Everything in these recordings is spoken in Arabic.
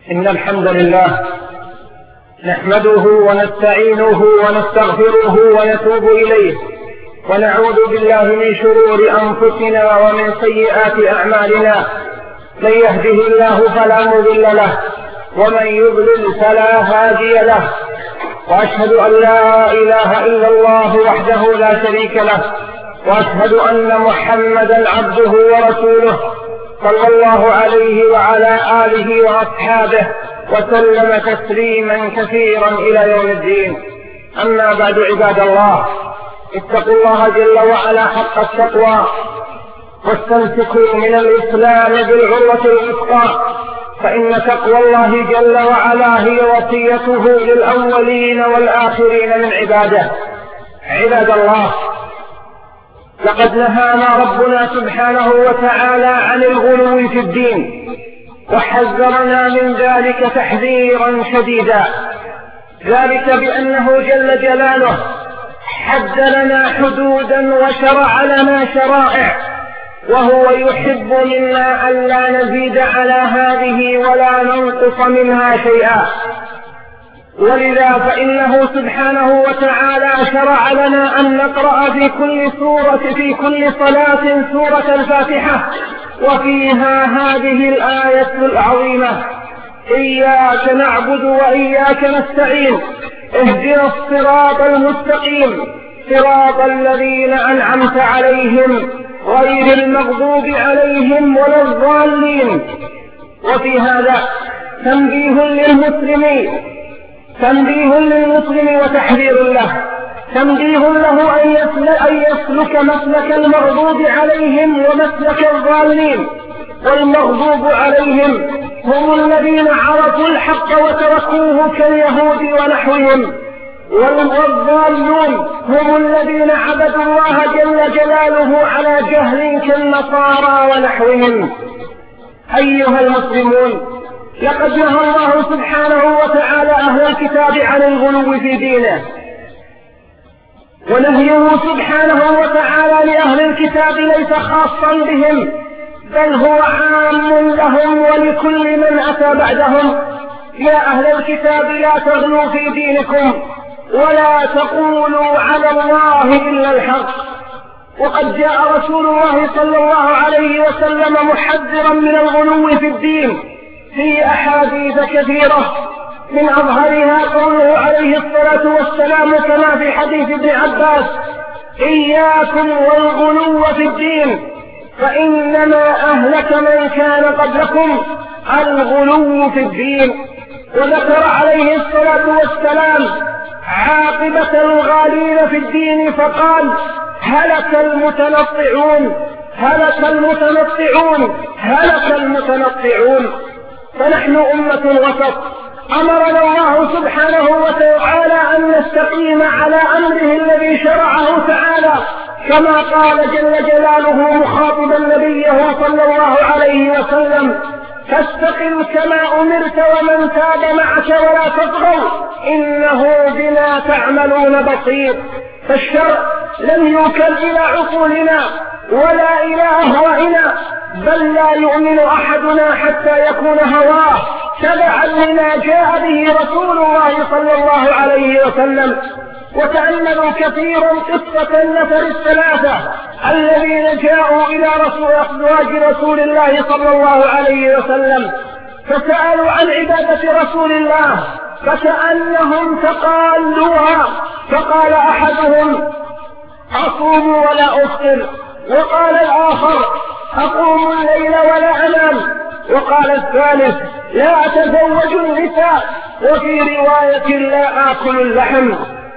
إن الحمد لله نحمده ونستعينه ونستغفره ونتوب إليه، ونعوذ بالله من شرور أنفسنا ومن سيئات أعمالنا. من يهده الله فلا مضل له، ومن يضلل فلا هادي له، وأشهد أن لا إله إلا الله وحده لا شريك له، وأشهد أن محمدا عبده ورسوله صلى الله عليه وعلى آله وأصحابه وسلم تسليما كثيرا إلى يوم الدين. أما بعد، عباد الله، اتقوا الله جل وعلا حق التقوى، واستمسكوا من الإسلام بالعروة الوثقى، فإن تقوى الله جل وعلا هي وصيته للأولين والآخرين من عباده. عباد الله، لقد نهانا ربنا سبحانه وتعالى عن الغلو في الدين، وحذرنا من ذلك تحذيرا شديدا، ذلك بأنه جل جلاله حد لنا حدودا وشرع لنا شرائع، وهو يحب منا ألا نزيد على هذه ولا ننقص منها شيئا. ولذا فإنه سبحانه وتعالى شرع لنا أن نقرأ في كل صلاة سورة الفاتحة، وفيها هذه الآية العظيمة: إياك نعبد وإياك نستعين، اهدنا الصراط المستقيم، صراط الذين أنعمت عليهم غير المغضوب عليهم ولا الضالين. وفي هذا تنبيه للمسلم وتحذير له، تنبيه له أن يسلك مسلك المغضوب عليهم ومسلك الضالين. والمغضوب عليهم هم الذين عرفوا الحق وتركوه كاليهود ونحوهم، والضالون هم الذين عبدوا الله جل جلاله على جهل كالنصارى ونحوهم. أيها المسلمون، لقد نهى الله سبحانه وتعالى أهل الكتاب عن الغلو في دينه، ونهيه سبحانه وتعالى لأهل الكتاب ليس خاصا بهم، بل هو عام لهم ولكل من أتى بعدهم. يا أهل الكتاب، لا تغلوا في دينكم، ولا تقولوا على الله إلا الحق. وقد جاء رسول الله صلى الله عليه وسلم محذرا من الغلو في الدين في أحاديث كثيرة، من أظهرها قوله عليه الصلاة والسلام كما في حديث ابن عباس: إياكم والغلو في الدين، فإنما أهلك من كان قبلكم الغلو في الدين. وذكر عليه الصلاة والسلام عاقبة الغالين في الدين فقال: هلك المتنطعون، هلك المتنطعون، هلك المتنطعون. فنحن أمة وسط، أمرنا الله سبحانه وتعالى أن نستقيم على أمره الذي شرعه تعالى، كما قال جل جلاله مخاطبا نبيه صلى الله عليه وسلم: فاستقم كما أمرت ومن تاب معك ولا تطغوا إنه بما تعملون بصير. فالشرع لم يوكل إلى عقولنا ولا إلى أهوائنا، بل لا يؤمن أحدنا حتى يكون هواه تبعا لما جاء به رسول الله صلى الله عليه وسلم. وتأملوا كثيرا قصة النفر الثلاثة الذين جاءوا إلى أزواج رسول الله صلى الله عليه وسلم، فسألوا عن عبادة رسول الله فكأنهم تقالوها، فقال أحدهم: أصوم ولا أفطر، وقال الآخر: أقوم الليل ولا أنام، وقال الثالث: لا أتزوج النساء، وفي رواية: لا آكل اللحم.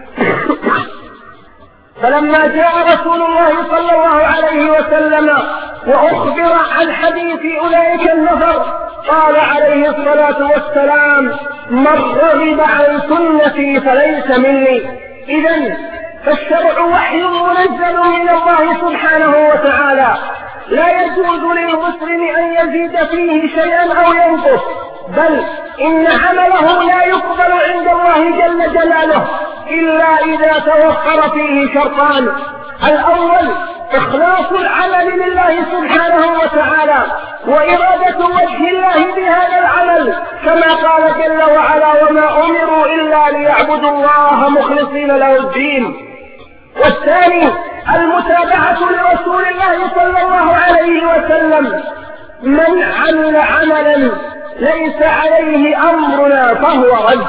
فلما جاء رسول الله صلى الله عليه وسلم وأخبر عن حديث أولئك النفر، قال عليه الصلاة والسلام: من رغب عن سنتي فليس مني. إذن فالشرع وحي منزل من الله سبحانه وتعالى، لا يجوز للمسلم أن يزيد فيه شيئا أو ينقص، بل إن عمله لا يقبل عند الله جل جلاله إلا إذا توفر فيه شرطان: الأول إخلاص العمل لله سبحانه وتعالى، وإرادة وجه الله بهذا العمل كما قال جل وعلا وما أمروا إلا ليعبدوا الله مخلصين له الدين. والثاني المتابعة لرسول الله صلى الله عليه وسلم، من عمل عملا ليس عليه أمرنا فهو رد.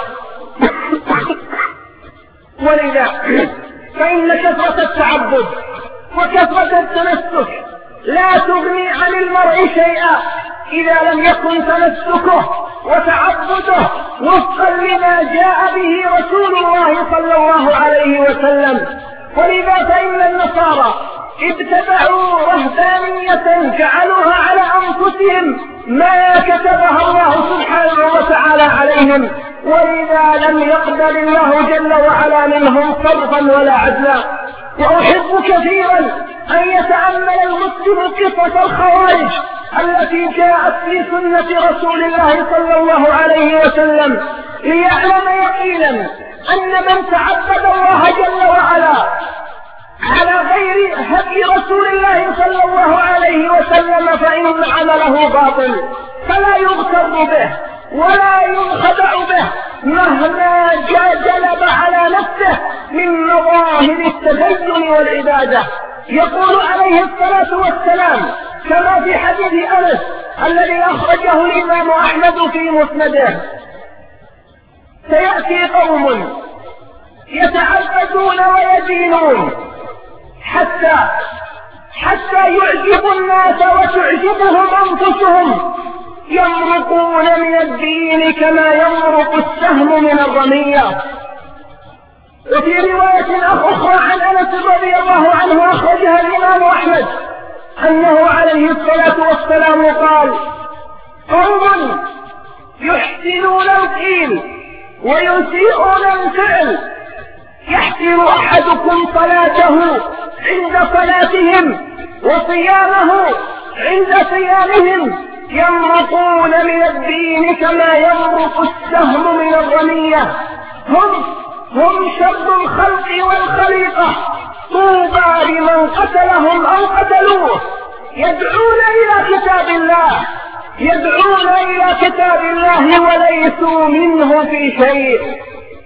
ولذا فإن كثرة التعبد وكثرة التمسك لا تغني عن المرء شيئا إذا لم يكن تمسكه وتعبده وفقا لما جاء به رسول الله صلى الله عليه وسلم. ولذا فإن النصارى ابتدعوا رهبانية جعلوها على أنفسهم ما كتبها الله سبحانه وتعالى عليهم، ولذا لم يقبل الله جل وعلا منهم صرفا ولا عدلا. وأحب كثيرا أن يتأمل المسلم قصة الخوارج التي جاءت في سنة رسول الله صلى الله عليه وسلم ليعلم يقينا أن من تعبد الله جل وعلا على غير هدي رسول الله صلى الله عليه وسلم فإن عمله باطل، فلا يغتر به ولا ينخدع به مهما جلب على نفسه من مظاهر التدين والعبادة. يقول عليه الصلاة والسلام كما في حديث أنس الذي أخرجه الإمام أحمد في مسنده: سيأتي قوم يتعبدون ويدينون حتى يعجبوا الناس وتعجبهم أنفسهم، يمرقون من الدين كما يمرق السهم من الرمية. وفي رواية أخرى عن أنس رضي الله عنه أخرجها الإمام أحمد أنه عليه الصلاة والسلام قال: قوم يحسنون القيل ويسيئون الفعل، يحسن أحدكم صلاته عند صلاتهم وصيامه عند صيامهم، يمرقون من الدين كما يمرق السهم من الرمية، هم شر الخلق والخليقة، طوبى لمن قتلهم أو قتلوه، يدعون إلى كتاب الله وليسوا منه في شيء.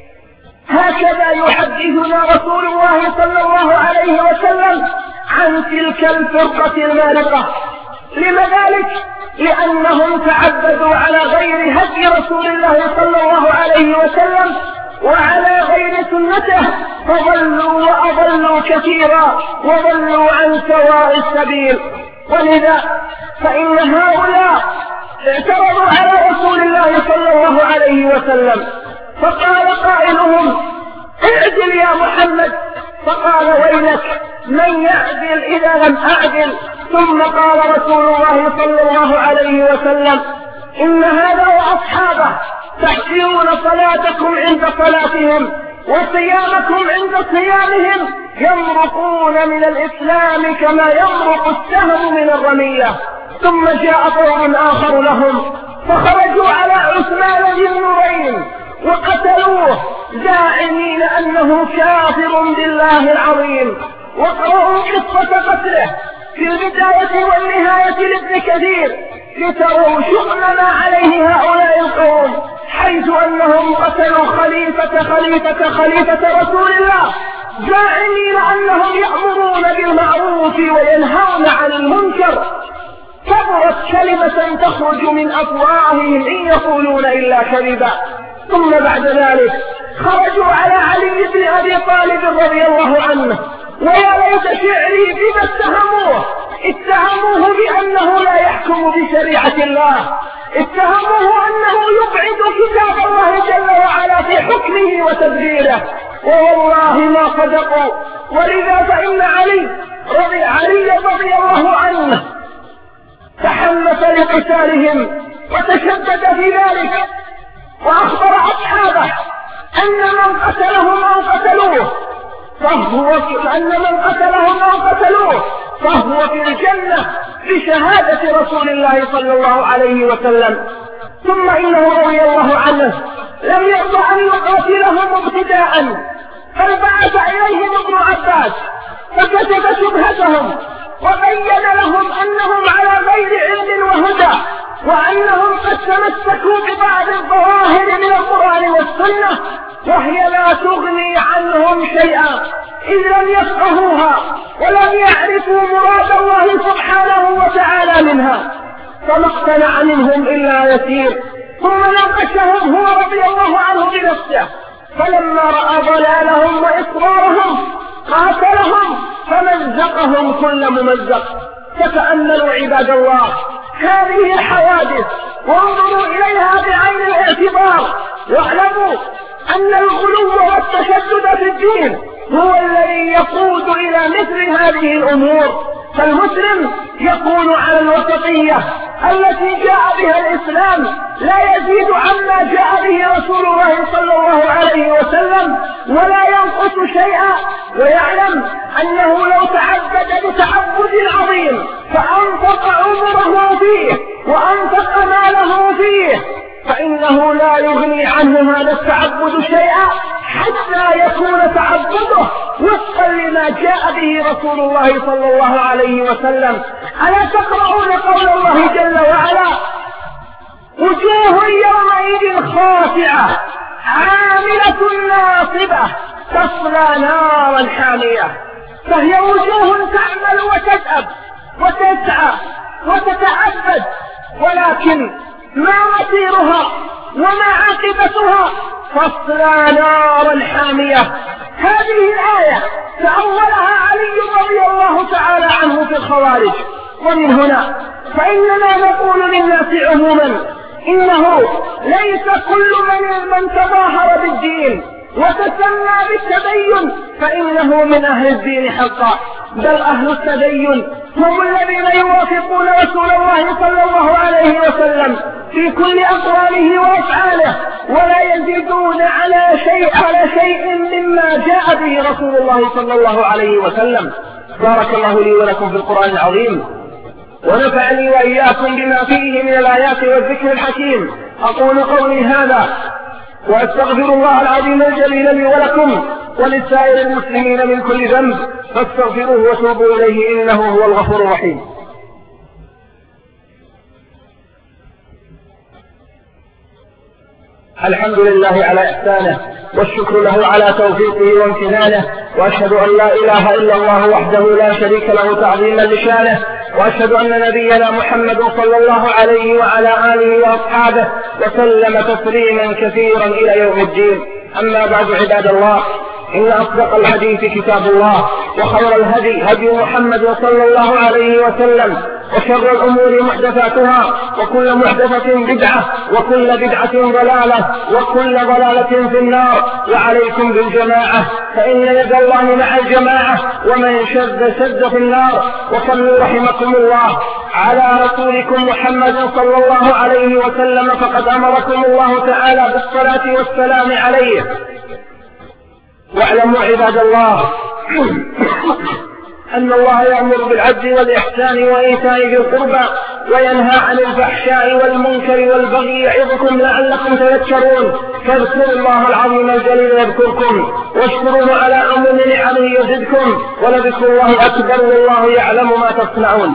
هكذا يحدثنا رسول الله صلى الله عليه وسلم عن تلك الفرقة المارقة. لما ذلك؟ لأنهم تعبدوا على غير هدي رسول الله صلى الله عليه وسلم وعلى غير سنته، فضلوا وأضلوا كثيرا وضلوا عن سواء السبيل. ولذا فإن هؤلاء اعترضوا على رسول الله صلى الله عليه وسلم، فقال قائلهم: اعدل يا محمد. فقال: ويلك، من يعدل إذا لم أعدل؟ ثم قال رسول الله صلى الله عليه وسلم: إن هذا وأصحابه تحسنون صلاتكم عند صلاتهم وصيامكم عند صيامهم، يمرقون من الإسلام كما يمرق السهم من الرمية. ثم جاء قوم آخر لهم فخرجوا على عثمان ذي النورين وقتلوه زاعمين أنه كافر بالله العظيم. وقرأوا قصة قتله في البداية والنهاية لابن كثير لتروا شؤم ما عليه هؤلاء القوم، حيث أنهم قتلوا خليفة رسول الله، زاعمين أنهم يأمرون بالمعروف وينهون عن المنكر. كبرت كلمة تخرج من أفواههم إن يقولون إلا كذبا. ثم بعد ذلك خرجوا على علي بن أبي طالب رضي الله عنه، ويا ليت شعري بما اتهموه بأنه لا يحكم بشريعة الله، اتهموه أنه يبعد كتاب الله جل وعلا في حكمه وتدبيره، ووالله ما صدقوا. ولذا فإن علي رضي الله عنه تحمس لقتالهم وتشدد في ذلك، وأخبر أصحابه أن من قتلهم أو قتلوه فهو في الجنة بشهادة رسول الله صلى الله عليه وسلم. ثم إنه رضي الله عنه لم يرضى أن يقاتلهم ابتداء، بل بعث إليهم ابن عباس فكشف شبهتهم وبين لهم أنهم على غير علم وهدى، وأنهم قد تمسكوا ببعض الظواهر من القرآن والسنة وهي لا تغني عنهم شيئا إذ لم يفقهوها ولم يعرفوا مراد الله سبحانه وتعالى منها، فما اقتنع منهم إلا يسير. ثم ناقشهم هو رضي الله عنه بنفسه، فلما رأى ضلالهم وإصرارهم قاتلهم فمزقهم كل ممزق. فتأملوا عباد الله هذه الحوادث وانظروا إليها بعين الاعتبار، واعلموا أن الغلو والتشدد في الدين هو الذي يقود إلى مثل هذه الأمور. فالمسلم يكون على الوسطية التي جاء بها الإسلام، لا يزيد عما جاء به رسول الله صلى الله عليه وسلم ولا ينقص شيئا، ويعلم أنه لو تعبد بتعبد عظيم فأنفق عمره فيه وأنفق ماله فيه فإنه لا يغني عنه هذا التعبد شيئا حتى يكون تعبده وفقا لما جاء به رسول الله صلى الله عليه وسلم. ألا تقرؤون قول الله جل وعلا: وجوه يومئذ خاشعة عاملة ناصبة تصلى نارا حامية. فهي وجوه تعمل وتتأب وتسعى وتتعبد، ولكن ما مصيرها وما عاقبتها؟ تصلى نارا حامية. هذه الآية تأولها علي رضي الله تعالى عنه في الخوارج. ومن هنا فإننا نقول للناس عموما إنه ليس كل من تظاهر بالدين وتسمى بالتدين فإنه من أهل الدين حقا، بل أهل التدين هم الذين يوافقون رسول الله صلى الله عليه وسلم في كل أقواله وأفعاله ولا يزيدون على شيء مما جاء به رسول الله صلى الله عليه وسلم. بارك الله لي ولكم في القرآن العظيم، ونفعني وإياكم بما فيه من الآيات والذكر الحكيم. أقول قولي هذا وأستغفر الله العظيم الجليل لي ولكم ولسائر المسلمين من كل ذنب، فاستغفروه وتوبوا إليه إنه هو الغفور الرحيم. الحمد لله على إحسانه، والشكر له على توفيقه وامتنانه، وأشهد أن لا إله إلا الله وحده لا شريك له تعظيما لشانه، وأشهد أن نبينا محمد صلى الله عليه وعلى آله وأصحابه وسلم تسليما كثيرا إلى يوم الدين. أما بعد عباد الله، إن أصدق الحديث كتاب الله، وخير الهدي هدي محمد صلى الله عليه وسلم، وشر الأمور محدثاتها، وكل محدثة بدعة، وكل بدعة ضلالة، وكل ضلالة في النار. وعليكم بالجماعة فإن يد الله مع الجماعة، ومن شذ في النار. وصلوا رحمكم الله على رسولكم محمد صلى الله عليه وسلم، فقد أمركم الله تعالى بالصلاة والسلام عليه. واعلموا عباد الله أن الله يأمر بالعدل والإحسان وإيتاء ذي القربى وينهى عن الفحشاء والمنكر والبغي يعظكم لعلكم تذكرون. فاذكروا الله العظيم الجليل يذكركم، واشكروه على عموم نعمه يزدكم، ولذكر الله أكبر والله يعلم ما تصنعون.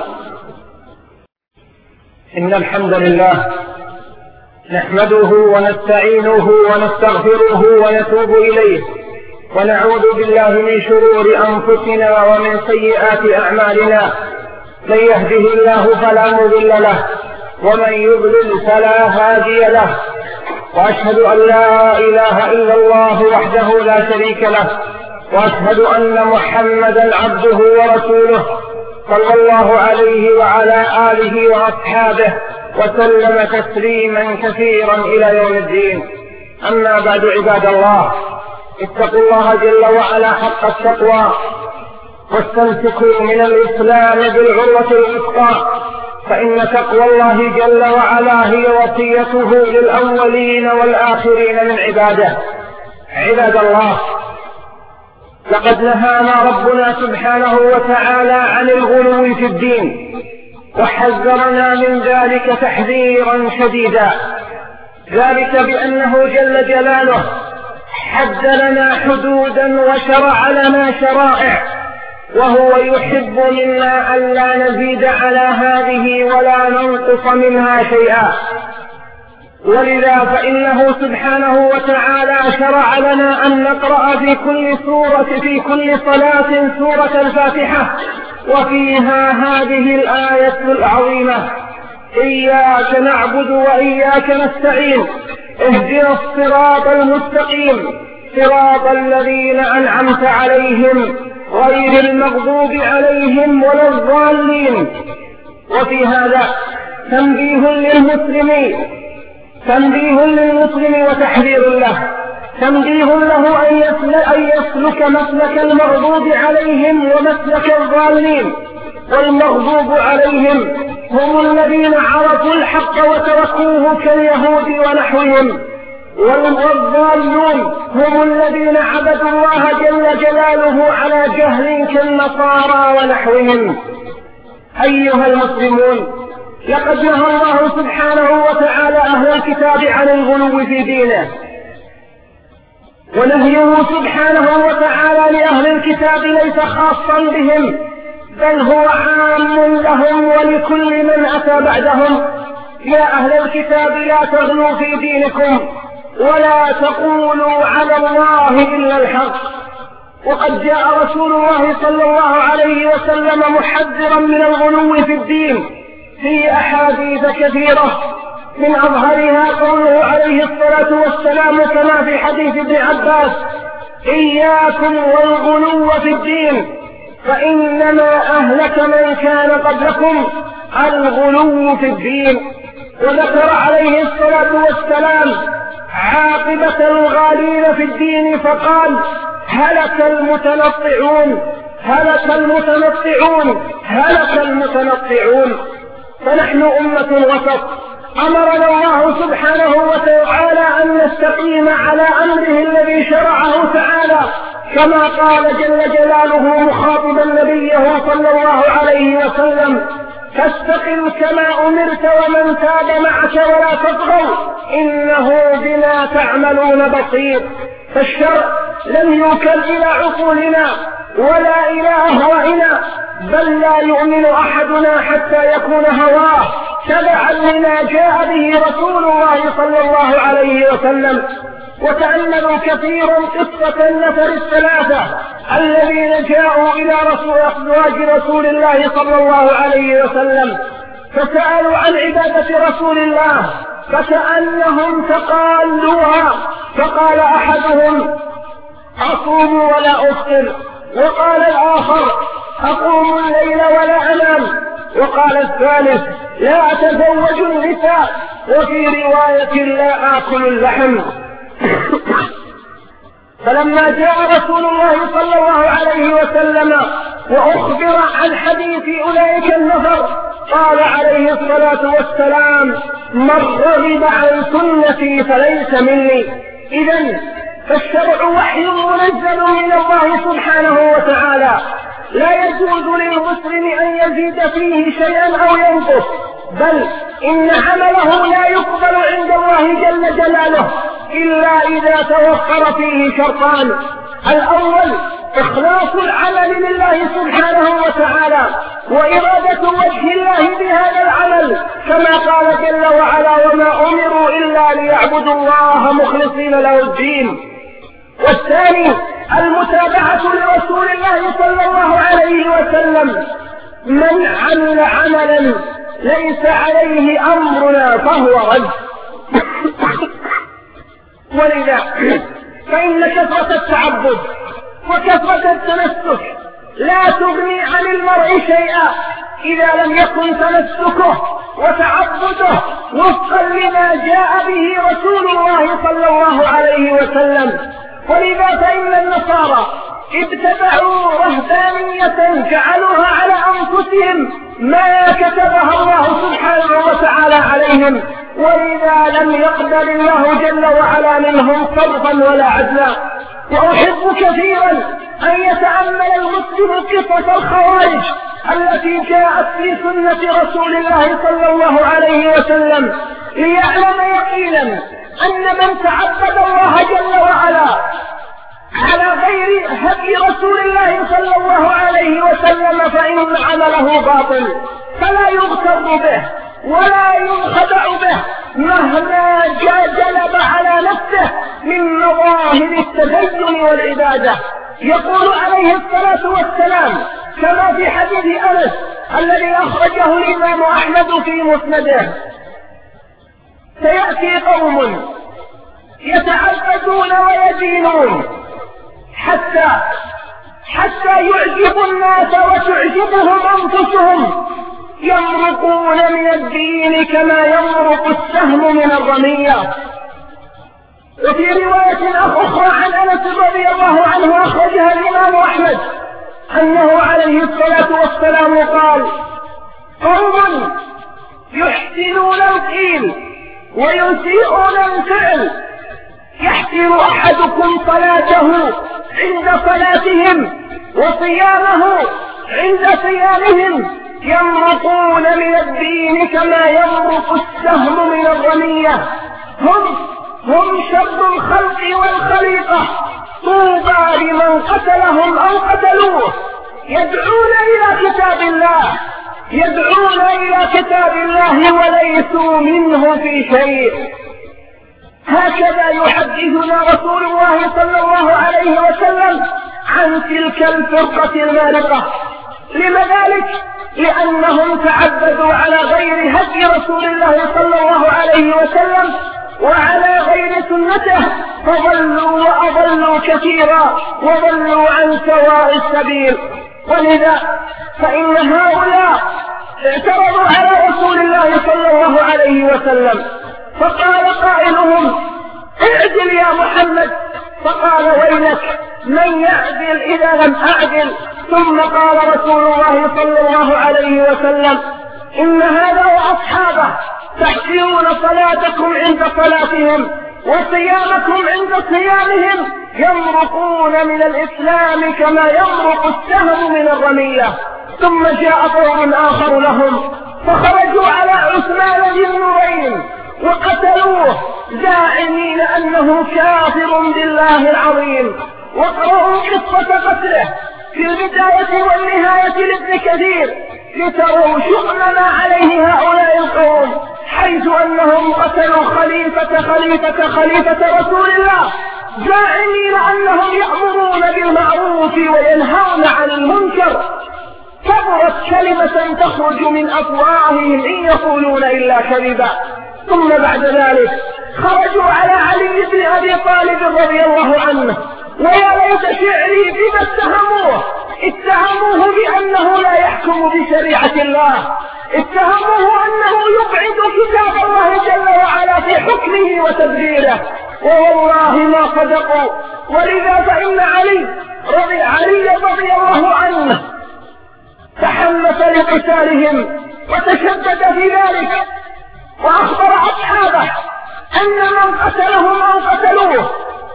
إن الحمد لله نحمده ونستعينه ونستغفره ونتوب إليه، ونعوذ بالله من شرور أنفسنا ومن سيئات أعمالنا. من يهده الله فلا مضل له، ومن يضلل فلا هادي له. وأشهد أن لا إله إلا الله وحده لا شريك له، وأشهد أن محمدا عبده ورسوله صلى الله عليه وعلى آله وأصحابه وسلم تسليما كثيرا إلى يوم الدين. أما بعد عباد الله، اتقوا الله جل وعلا حق التقوى، واستمسكوا من الإسلام بالعروة الوثقى، فإن تقوى الله جل وعلا هي وصيته للأولين والآخرين من عباده. عباد الله، لقد نهانا ربنا سبحانه وتعالى عن الغلو في الدين، وحذرنا من ذلك تحذيرا شديدا، ذلك بأنه جل جلاله حد لنا حدودا وشرع لنا شرائع وهو يحب منا ألا نزيد على هذه ولا ننقص منها شيئا. ولذا فإنه سبحانه وتعالى شرع لنا أن نقرأ في كل صلاة سورة الفاتحة، وفيها هذه الآية العظيمة: إياك نعبد وإياك نستعين، اهدنا الصراط المستقيم، صراط الذين أنعمت عليهم غير المغضوب عليهم ولا الضالين. وفي هذا تنبيه للمسلم وتحذير له، تنبيه له أن يسلك مسلك المغضوب عليهم ومسلك الضالين. والمغضوب عليهم هم الذين عرفوا الحق وتركوه كاليهود ونحوهم، والضالون هم الذين عبدوا الله جل جلاله على جهل كالنصارى ونحوهم. أيها المسلمون، لقد نهى الله سبحانه وتعالى أهل الكتاب عن الغلو في دينه، ونهيه سبحانه وتعالى لأهل الكتاب ليس خاصا بهم، بل هو عام لهم ولكل من أتى بعدهم. يا أهل الكتاب لا تغلوا في دينكم ولا تقولوا على الله إلا الحق. وقد جاء رسول الله صلى الله عليه وسلم محذرا من الغلو في الدين في أحاديث كثيرة، من أظهرها قوله عليه الصلاة والسلام كما في حديث ابن عباس: إياكم والغلو في الدين فإنما أهلك من كان قبلكم الغلو في الدين. وذكر عليه الصلاة والسلام عاقبة الغالين في الدين فقال: هلك المتنطعون، هلك المتنطعون، هلك المتنطعون. فنحن أمة وسط، أمرنا الله سبحانه وتعالى أن نستقيم على أمره الذي شرعه تعالى، كما قال جل جلاله مخاطبا نبيه صلى الله عليه وسلم: فاستقم كما أمرت ومن تاب معك ولا تطغوا إنه بما تعملون بصير. فالشرع لم يوكل إلى عقولنا ولا إلى أهوائنا، بل لا يؤمن أحدنا حتى يكون هواه تبعا لما جاء به رسول الله صلى الله عليه وسلم. وتأملوا كثيرا قصة النفر الثلاثة الذين جاءوا إلى أزواج رسول الله صلى الله عليه وسلم فسألوا عن عبادة رسول الله فكأنهم تقالوها، فقال أحدهم: أصوم ولا أفطر، وقال الآخر: أقوم الليل ولا أنام، وقال الثالث: لا أتزوج النساء، وفي رواية: لا آكل اللحم. فلما جاء رسول الله صلى الله عليه وسلم وأخبر عن حديث أولئك النفر قال عليه الصلاة والسلام: من رغب عن سنتي فليس مني. إذن فالشرع وحي منزل من الله سبحانه وتعالى، لا يجوز للمسلم أن يزيد فيه شيئا أو ينقص، بل إن عمله لا يقبل عند الله جل جلاله إلا إذا توفر فيه شرطان: الأول إخلاص العمل لله سبحانه وتعالى وإرادة وجه الله بهذا العمل، كما قال جل وعلا: وما أمروا إلا ليعبدوا الله مخلصين له الدين. والثاني المتابعة لرسول الله صلى الله عليه وسلم: من عمل عملا ليس عليه أمرنا فهو رد. ولذا فإن كثرة التعبد وكثرة التمسك لا تغني عن المرء شيئا إذا لم يكن تمسكه وتعبده وفقا لما جاء به رسول الله صلى الله عليه وسلم. ولذا فإن النصارى ابتدعوا رهبانية جعلوها على أنفسهم ما كتبها الله سبحانه وتعالى عليهم، ولذا لم يقبل الله جل وعلا منهم صرفا ولا عدلا. وأحب كثيرا أن يتأمل المسلم قصة الخوارج التي جاءت في سنة رسول الله صلى الله عليه وسلم ليعلم يقينا أن من تعبد الله جل وعلا على غير هدي رسول الله صلى الله عليه وسلم فإن عمله باطل، فلا يغتر به ولا ينخدع به مهما جلب على نفسه من مظاهر التدين والعبادة. يقول عليه الصلاة والسلام كما في حديث أنس الذي أخرجه الإمام أحمد في مسنده: سيأتي قوم يتعبدون ويدينون حتى يعجبوا الناس وتعجبهم أنفسهم، يمرقون من الدين كما يمرق السهم من الرمية. وفي رواية أخرى عن أنس رضي الله عنه أخرجها الإمام أحمد أنه عليه الصلاة والسلام قال: قوم يحسنون القيل ويسيئون الفعل، يحسن أحدكم صلاته عند صلاتهم وصيامه عند صيامهم، يمرقون من الدين كما يمرق السهم من الرمية. هم شر الخلق والخليقة، طوبى لمن قتلهم أو قتلوه، يدعون إلى كتاب الله وليسوا منه في شيء. هكذا يحدثنا رسول الله صلى الله عليه وسلم عن تلك الفرقة المارقة. لما ذلك؟ لأنهم تعبدوا على غير هدي رسول الله صلى الله عليه وسلم وعلى غير سنته، فضلوا وأضلوا كثيرا وضلوا عن سواء السبيل. ولذا فإن هؤلاء اعترضوا على رسول الله صلى الله عليه وسلم، فقال قائلهم: اعدل يا محمد. فقال: ويلك، من يعدل إذا لم أعدل؟ ثم قال رسول الله صلى الله عليه وسلم: إن هذا وأصحابه تحسنون صلاتكم عند صلاتهم وصيامكم عند صيامهم، يمرقون من الإسلام كما يمرق السهم من الرمية. ثم جاء قوم آخر لهم فخرجوا على عثمان ذي النورين وقتلوه زاعمين أنه كافر بالله العظيم. واقرأوا قصة قتله في البداية والنهاية لابن كثير لتروا شؤم ما عليه هؤلاء القوم، حيث أنهم قتلوا خليفة رسول الله زاعمين أنهم يأمرون بالمعروف وينهون عن المنكر. كبرت كلمة تخرج من أفواههم إن يقولون إلا كذبا. ثم بعد ذلك خرجوا على علي بن أبي طالب رضي الله عنه، ويا ليت شعري بما اتهموه بأنه لا يحكم بشريعة الله، اتهموه أنه يبعد كتاب الله جل وعلا في حكمه وتدبيره، ووالله ما صدقوا. ولذا فإن علي رضي الله عنه تحمس لقتالهم وتشدد في ذلك، وأخبر أصحابه أن من قتلهم أو قتلوه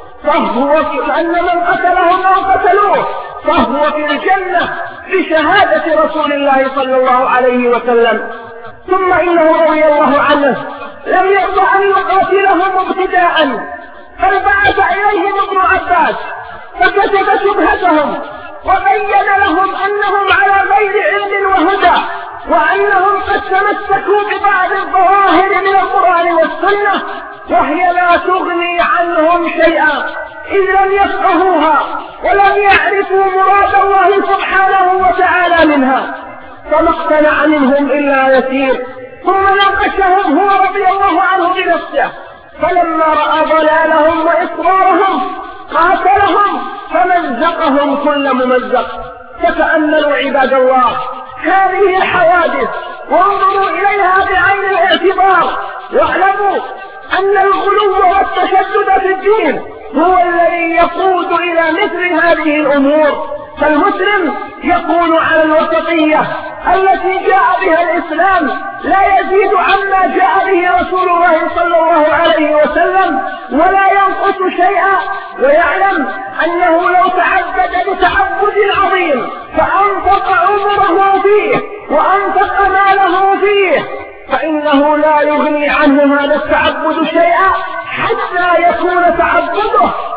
فهو في الجنة بشهادة رسول الله صلى الله عليه وسلم. ثم إنه رضي الله عنه لم يرضى أن يقاتلهم ابتداء، بل بعث إليهم ابن عباس فكشف شبهتهم وبين لهم أنهم على غير علم وهدى، وأنهم قد تمسكوا ببعض الظواهر من القرآن والسنة وهي لا تغني عنهم شيئا إذ لم يفقهوها ولم يعرفوا مراد الله سبحانه وتعالى منها، فما اقتنع منهم إلا يسير. ثم ناقشهم هو رضي الله عنه بنفسه، فلما رأى ضلالهم وإصرارهم قاتلهم فمزقهم كل ممزق. فتأملوا عباد الله هذه الحوادث وانظروا إليها بعين الاعتبار، واعلموا أن الغلو والتشدد في الدين هو الذي يقود إلى مثل هذه الأمور. فالمسلم يكون على الوسطية التي جاء بها الإسلام، لا يزيد عما جاء به رسول الله صلى الله عليه وسلم ولا ينقص شيئا، ويعلم أنه لو تعبد بتعبد عظيم فأنفق عمره فيه وأنفق ماله فيه فإنه لا يغني عنه هذا التعبد شيئا حتى يكون تعبده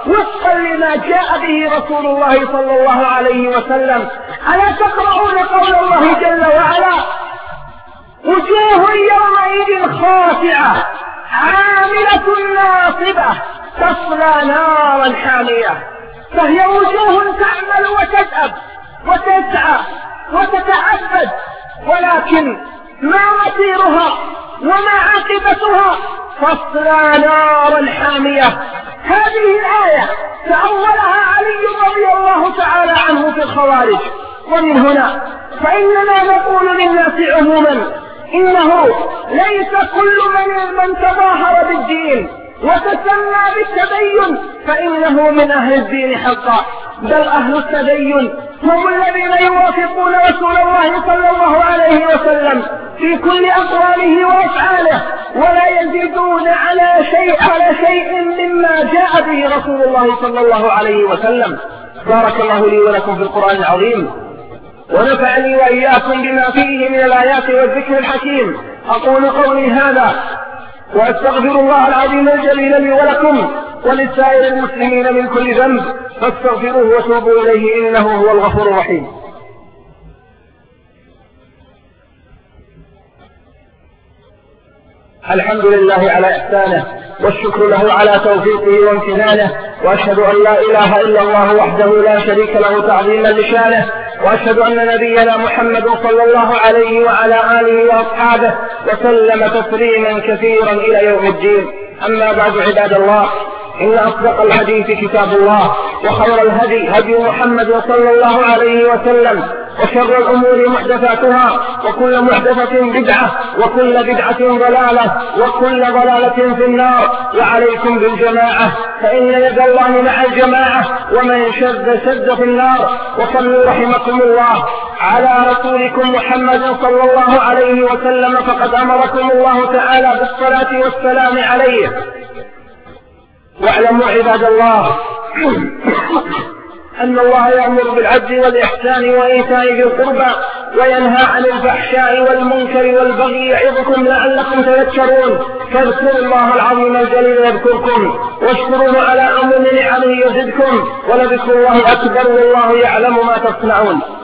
وفقا لما جاء به رسول الله صلى الله عليه وسلم. ألا تقرؤون قول الله جل وعلا: وجوه يومئذ خاشعة عاملة ناصبة تصلى نارا حامية. فهي وجوه تعمل وتتأب وتسعى وتتعبد، ولكن ما مصيرها وما عاقبتها؟ تصلى نارا حامية. هذه الآية تأولها علي رضي الله تعالى عنه في الخوارج. ومن هنا فإننا نقول للناس عموما إنه ليس كل من تظاهر بالدين وتسمى بالتدين فإنه من أهل الدين حقا، بل أهل التدين هم الذين يوافقون رسول الله صلى الله عليه وسلم في كل أقواله وأفعاله، ولا يزيدون على شيء مما جاء به رسول الله صلى الله عليه وسلم. بارك الله لي ولكم في القرآن العظيم، ونفعني وإياكم بما فيه من الآيات والذكر الحكيم. أقول قولي هذا وأستغفر الله العظيم الجليل لي ولكم ولسائر المسلمين من كل ذنب، فاستغفروه وتوبوا إليه إنه هو الغفور الرحيم. الحمد لله على إحسانه، والشكر له على توفيقه وامتنانه، وأشهد أن لا إله إلا الله وحده لا شريك له تعظيما لشانه، وأشهد أن نبينا محمد صلى الله عليه وعلى آله وأصحابه وسلم تسليما كثيرا إلى يوم الدين. أما بعد عباد الله، إن أصدق الحديث كتاب الله، وخير الهدي هدي محمد صلى الله عليه وسلم، وشر الأمور محدثاتها، وكل محدثة بدعة، وكل بدعة ضلالة، وكل ضلالة في النار. وعليكم بالجماعة، فإن يد الله مع الجماعة، ومن شد في النار. وصلوا رحمكم الله على رسولكم محمد صلى الله عليه وسلم، فقد أمركم الله تعالى بالصلاة والسلام عليه. واعلموا عباد الله أن الله يأمر بالعدل والإحسان وإيتاء ذي القربى، وينهى عن الفحشاء والمنكر والبغي، يعظكم لعلكم تذكرون. فاذكروا الله العظيم الجليل يذكركم، واشكروه على عموم نعمه يزدكم، ولذكر الله أكبر والله يعلم ما تصنعون.